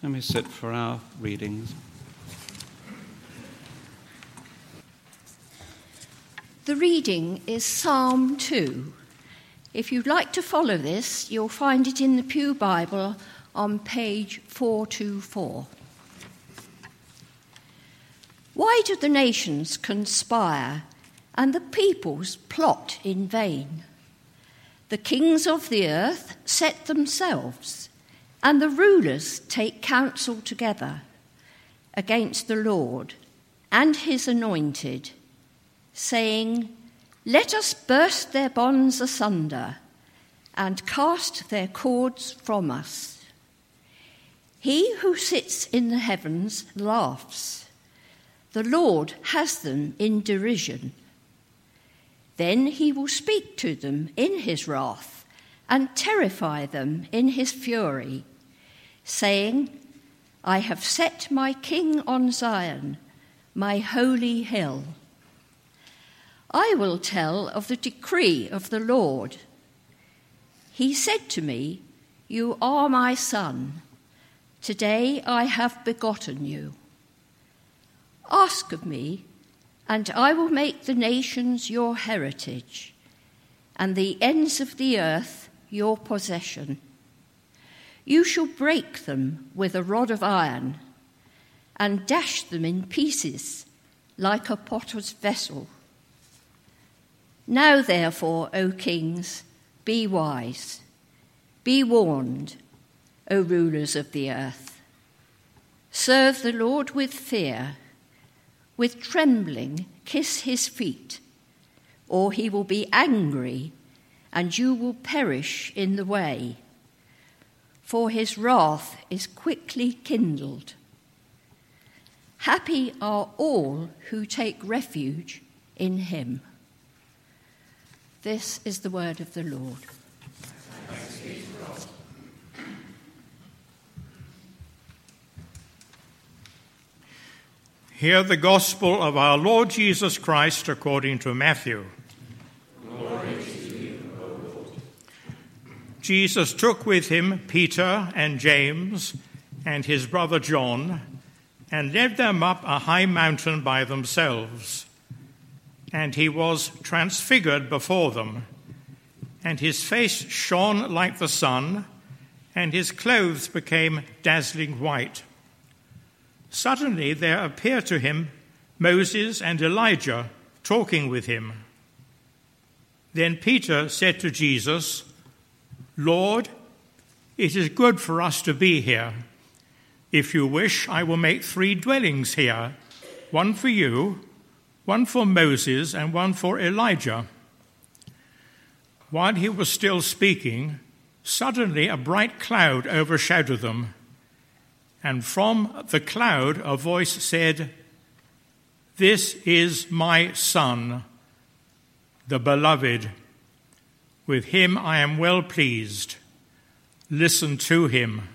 Let me sit for our readings. The reading is Psalm 2. If you'd like to follow this, you'll find it in the Pew Bible on page 424. Why do the nations conspire and the peoples plot in vain? The kings of the earth set themselves, and the rulers take counsel together against the Lord and his anointed, saying, "Let us burst their bonds asunder and cast their cords from us." He who sits in the heavens laughs. The Lord has them in derision. Then he will speak to them in his wrath and terrify them in his fury, saying, "I have set my king on Zion, my holy hill. I will tell of the decree of the Lord. He said to me, 'You are my son. Today I have begotten you.' Ask of me, and I will make the nations your heritage, and the ends of the earth your possession. You shall break them with a rod of iron, and dash them in pieces like a potter's vessel. Now therefore, O kings, be wise. Be warned, O rulers of the earth. Serve the Lord with fear. With trembling, kiss his feet, or he will be angry, and you will perish in the way. For his wrath is quickly kindled. Happy are all who take refuge in him." This is the word of the Lord. Thanks be to God. Hear the gospel of our Lord Jesus Christ according to Matthew. Glory to you, O Lord. Jesus took with him Peter and James and his brother John and led them up a high mountain by themselves. And he was transfigured before them, and his face shone like the sun, and his clothes became dazzling white. Suddenly there appeared to him Moses and Elijah talking with him. Then Peter said to Jesus, "Lord, it is good for us to be here. If you wish, I will make 3 dwellings here, one for you, one for Moses, and one for Elijah." While he was still speaking, suddenly a bright cloud overshadowed them. And from the cloud a voice said, "This is my Son, the Beloved. With him I am well pleased. Listen to him."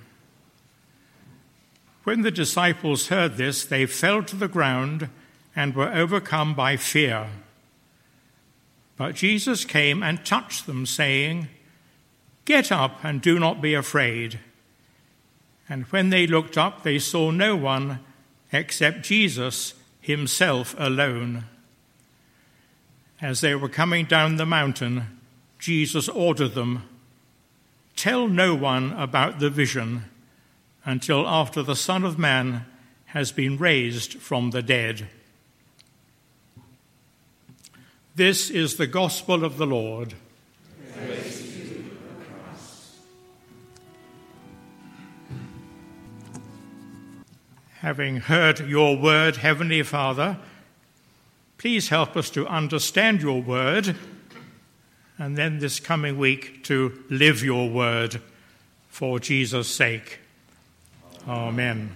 When the disciples heard this, they fell to the ground and were overcome by fear. But Jesus came and touched them, saying, "Get up and do not be afraid." And when they looked up, they saw no one except Jesus himself alone. As they were coming down the mountain, Jesus ordered them, "Tell no one about the vision until after the Son of Man has been raised from the dead." This is the gospel of the Lord. Praise to you, O Christ. Having heard your word, Heavenly Father, please help us to understand your word, and then this coming week to live your word for Jesus' sake. Amen.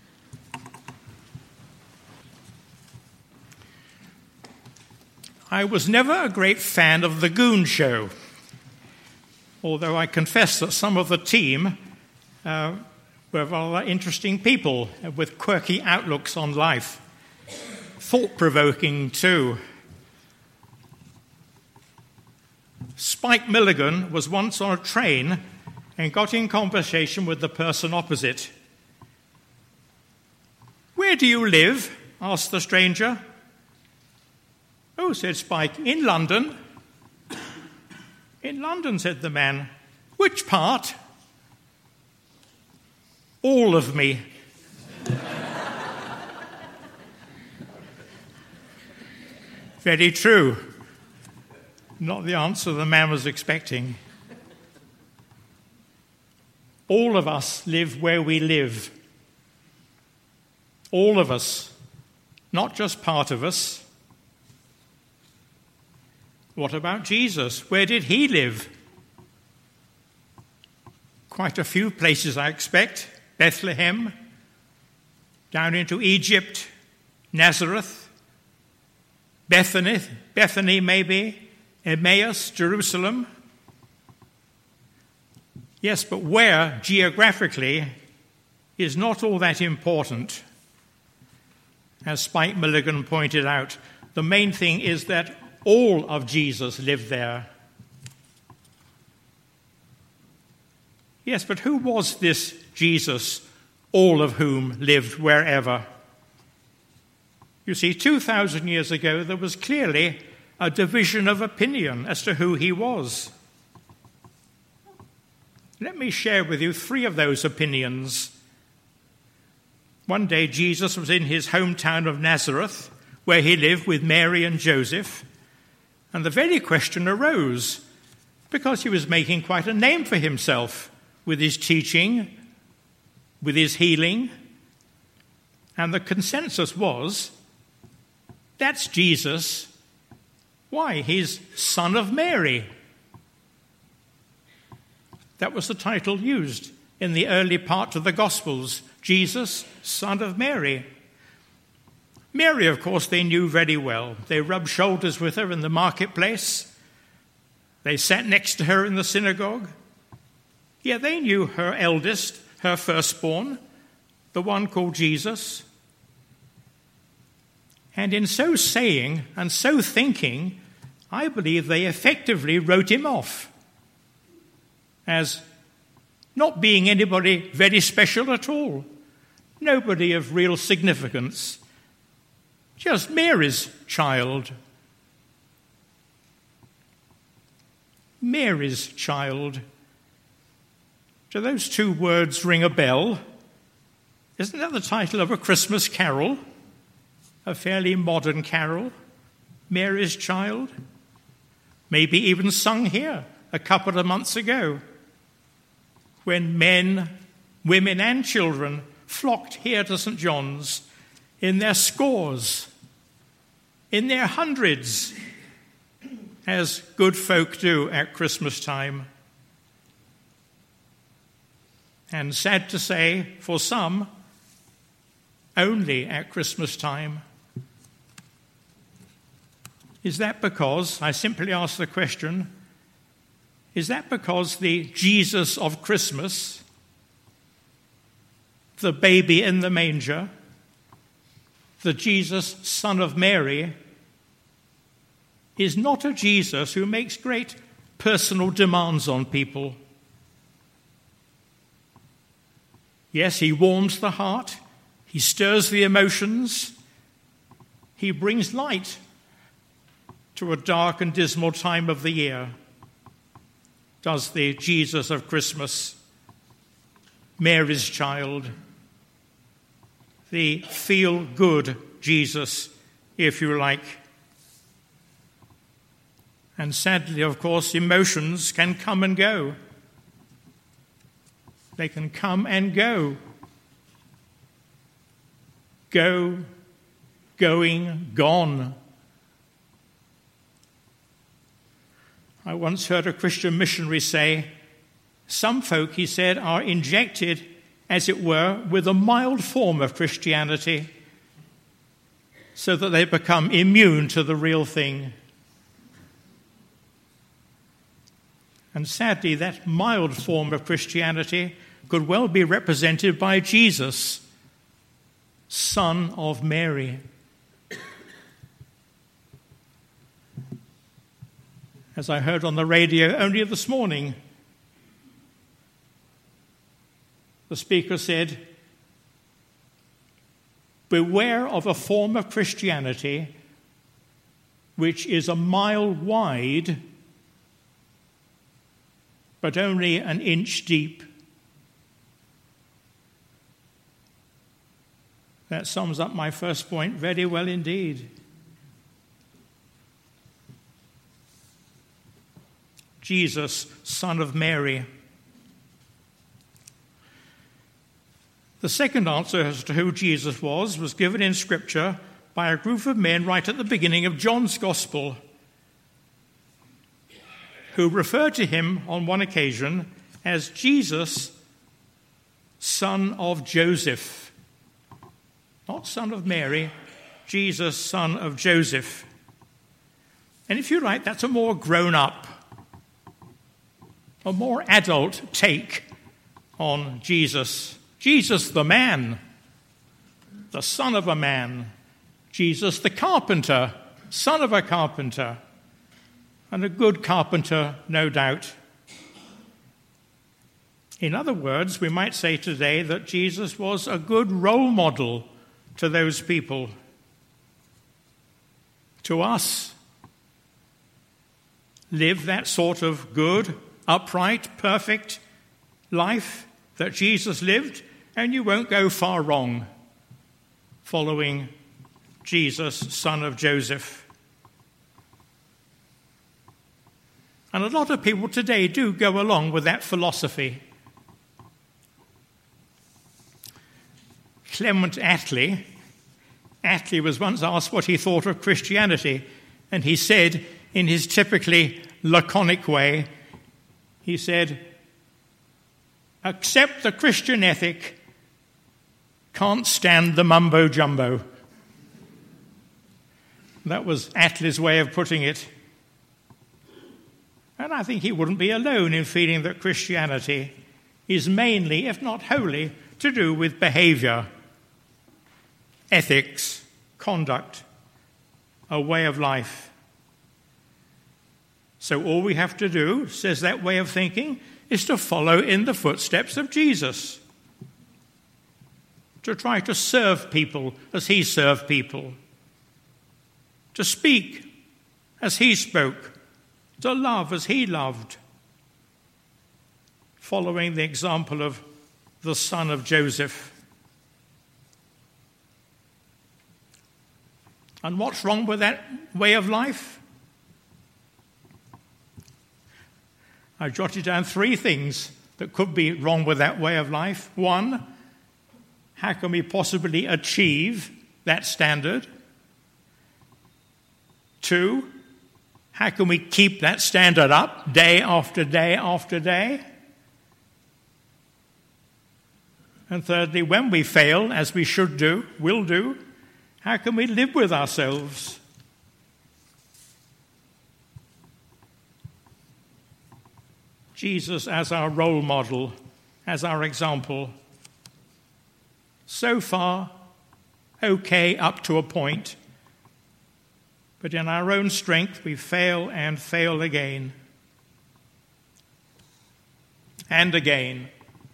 I was never a great fan of The Goon Show, although I confess that some of the team were rather interesting people with quirky outlooks on life. Thought-provoking too. Spike Milligan was once on a train and got in conversation with the person opposite. "Where do you live?" asked the stranger. "Oh," said Spike, "in London." "In London," said the man. "Which part?" "All of me." Very true. Not the answer the man was expecting. All of us live where we live. All of us, not just part of us. What about Jesus? Where did he live? Quite a few places, I expect. Bethlehem, down into Egypt, Nazareth, Bethany maybe, Emmaus, Jerusalem. Yes, but where geographically is not all that important. As Spike Milligan pointed out, the main thing is that all of Jesus lived there. Yes, but who was this Jesus, all of whom lived wherever? You see, 2,000 years ago, there was clearly a division of opinion as to who he was. Let me share with you 3 of those opinions. One day, Jesus was in his hometown of Nazareth, where he lived with Mary and Joseph, and the very question arose, because he was making quite a name for himself with his teaching, with his healing, and the consensus was, that's Jesus. Why? He's son of Mary. That was the title used in the early part of the Gospels, Jesus, son of Mary. Mary, of course, they knew very well. They rubbed shoulders with her in the marketplace. They sat next to her in the synagogue. Yeah, they knew her eldest, her firstborn, the one called Jesus. And in so saying and so thinking, I believe they effectively wrote him off as not being anybody very special at all, nobody of real significance, just Mary's child. Mary's child. Do those 2 words ring a bell? Isn't that the title of a Christmas carol? A fairly modern carol? Mary's child? Maybe even sung here a couple of months ago, when men, women and children flocked here to St. John's in their scores, in their hundreds, as good folk do at Christmas time. And sad to say, for some, only at Christmas time. Is that because, I simply ask the question, is that because the Jesus of Christmas, the baby in the manger, the Jesus, son of Mary, is not a Jesus who makes great personal demands on people? Yes, he warms the heart, he stirs the emotions, he brings light to a dark and dismal time of the year, does the Jesus of Christmas, Mary's child, the feel-good Jesus, if you like. And sadly, of course, emotions can come and go. They can come and go. Go, going, gone. I once heard a Christian missionary say, some folk, he said, are injected, as it were, with a mild form of Christianity so that they become immune to the real thing. And sadly, that mild form of Christianity could well be represented by Jesus, son of Mary. As I heard on the radio only this morning, the speaker said, beware of a form of Christianity which is a mile wide but only an inch deep. That sums up my first point very well indeed. Jesus, son of Mary. The second answer as to who Jesus was given in Scripture by a group of men right at the beginning of John's Gospel, who referred to him on one occasion as Jesus, son of Joseph. Not son of Mary, Jesus, son of Joseph. And if you like, that's a more grown-up, a more adult take on Jesus. Jesus the man, the son of a man. Jesus the carpenter, son of a carpenter. And a good carpenter, no doubt. In other words, we might say today that Jesus was a good role model to those people. To us, live that sort of good, upright, perfect life that Jesus lived, and you won't go far wrong following Jesus, son of Joseph. And a lot of people today do go along with that philosophy. Clement Attlee was once asked what he thought of Christianity, and he said, in his typically laconic way, he said, "Accept the Christian ethic, can't stand the mumbo-jumbo." That was Attlee's way of putting it. And I think he wouldn't be alone in feeling that Christianity is mainly, if not wholly, to do with behavior, ethics, conduct, a way of life. So all we have to do, says that way of thinking, is to follow in the footsteps of Jesus, to try to serve people as he served people, to speak as he spoke, to love as he loved, following the example of the son of Joseph. And what's wrong with that way of life? I jotted down 3 things that could be wrong with that way of life. 1, how can we possibly achieve that standard? 2, how can we keep that standard up day after day after day? And thirdly, when we fail, as we should do, will do, how can we live with ourselves? Jesus as our role model, as our example. So far, okay up to a point. But in our own strength, we fail and fail again. And again.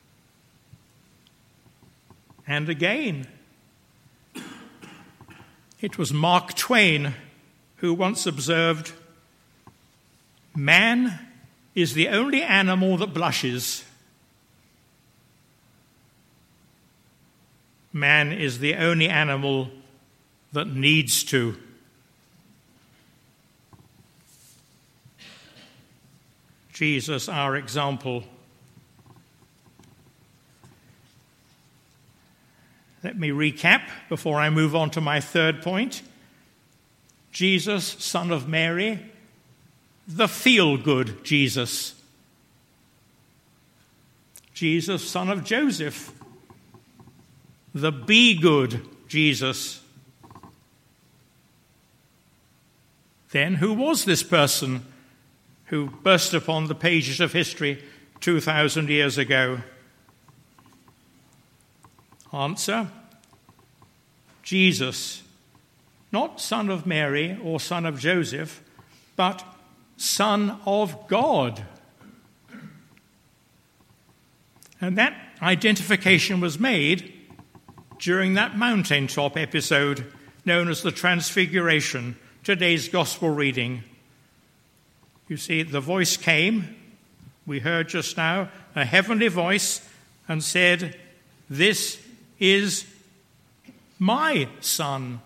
And again. It was Mark Twain who once observed, "Man is the only animal that blushes. Man is the only animal that needs to." Jesus, our example. Let me recap before I move on to my third point. Jesus, son of Mary, the feel-good Jesus. Jesus, son of Joseph, the be-good Jesus. Then, who was this person who burst upon the pages of history 2,000 years ago? Answer: Jesus, not son of Mary or son of Joseph, but Son of God. And that identification was made during that mountaintop episode known as the Transfiguration, today's gospel reading. You see, the voice came, we heard just now, a heavenly voice, and said, "This is my Son."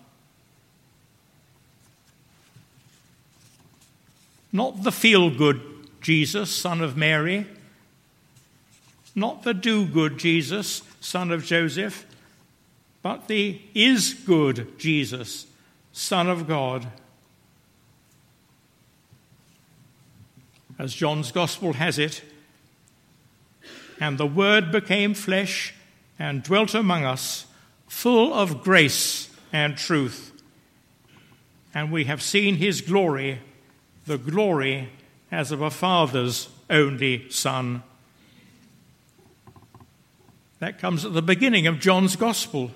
Not the feel-good Jesus, son of Mary, not the do-good Jesus, son of Joseph, but the is-good Jesus, Son of God. As John's Gospel has it, "And the Word became flesh and dwelt among us, full of grace and truth. And we have seen his glory, the glory as of a Father's only Son." That comes at the beginning of John's Gospel.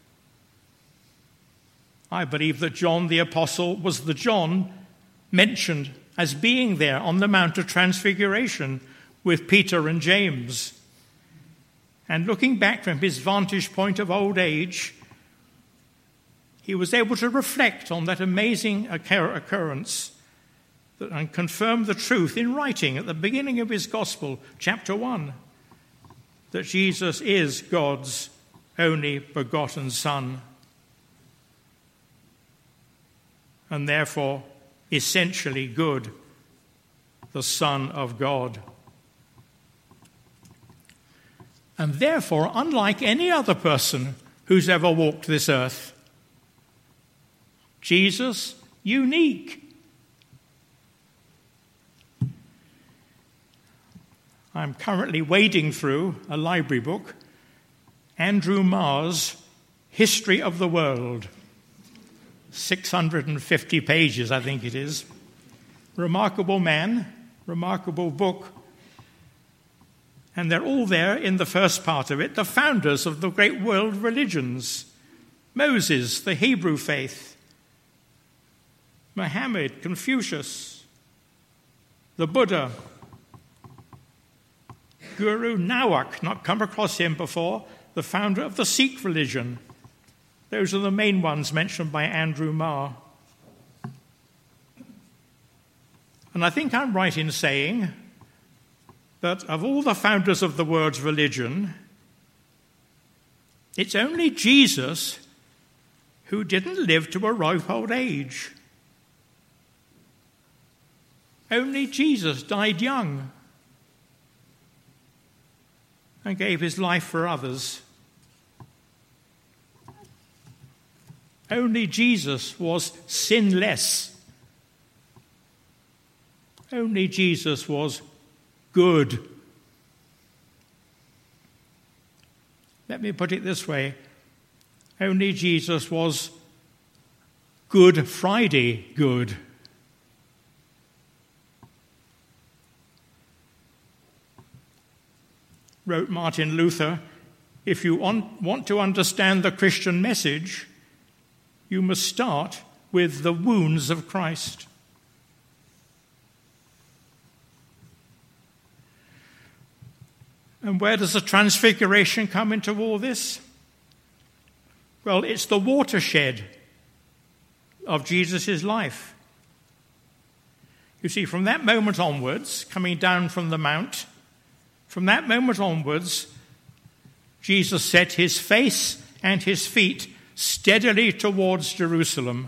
I believe that John the Apostle was the John mentioned as being there on the Mount of Transfiguration with Peter and James. And looking back from his vantage point of old age, he was able to reflect on that amazing occurrence and confirm the truth in writing at the beginning of his Gospel, chapter 1, that Jesus is God's only begotten Son, and therefore essentially good, the Son of God. And therefore, unlike any other person who's ever walked this earth, Jesus, unique. I'm currently wading through a library book, Andrew Marr's History of the World. 650 pages, I think it is. Remarkable man, remarkable book. And they're all there in the first part of it, the founders of the great world religions. Moses, the Hebrew faith. Muhammad, Confucius. The Buddha. Guru Nanak, not come across him before, the founder of the Sikh religion. Those are the main ones mentioned by Andrew Marr. And I think I'm right in saying that of all the founders of the world's religion, it's only Jesus who didn't live to a ripe old age. Only Jesus died young and gave his life for others. Only Jesus was sinless. Only Jesus was good. Let me put it this way. Only Jesus was Good Friday good. Wrote Martin Luther, if you want to understand the Christian message, you must start with the wounds of Christ. And where does the Transfiguration come into all this? Well, it's the watershed of Jesus' life. You see, from that moment onwards, coming down from the mount, from that moment onwards, Jesus set his face and his feet steadily towards Jerusalem.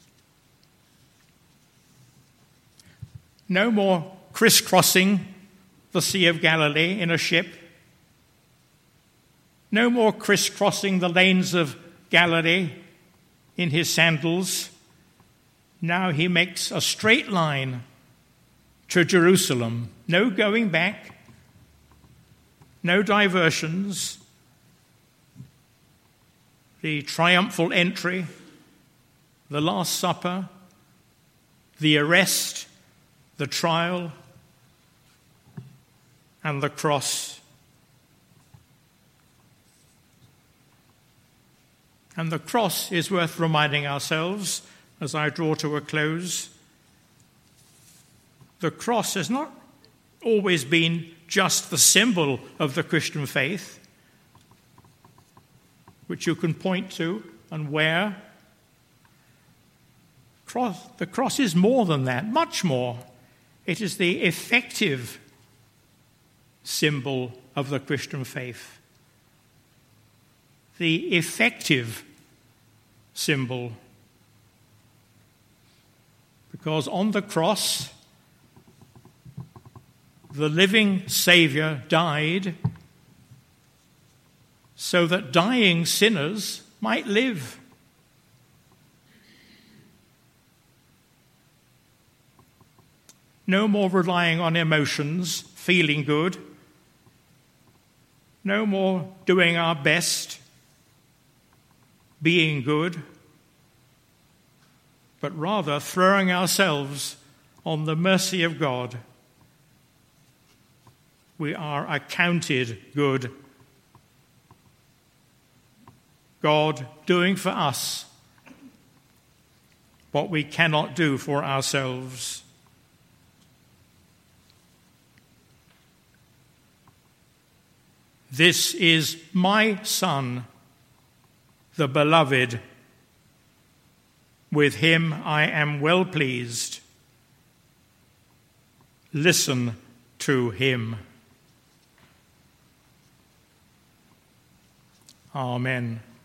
No more crisscrossing the Sea of Galilee in a ship. No more crisscrossing the lanes of Galilee in his sandals. Now he makes a straight line to Jerusalem. No going back. No diversions. The triumphal entry, the Last Supper, the arrest, the trial, and the cross. And the cross is worth reminding ourselves as I draw to a close. The cross has not always been just the symbol of the Christian faith. which you can point to and wear. The cross is more than that, much more. It is the effective symbol of the Christian faith. The effective symbol. Because on the cross, the living Saviour died so that dying sinners might live. No more relying on emotions, feeling good. No more doing our best, being good, but rather throwing ourselves on the mercy of God. We are accounted good. God doing for us what we cannot do for ourselves. This is my Son, the beloved. With him I am well pleased. Listen to him. Amen.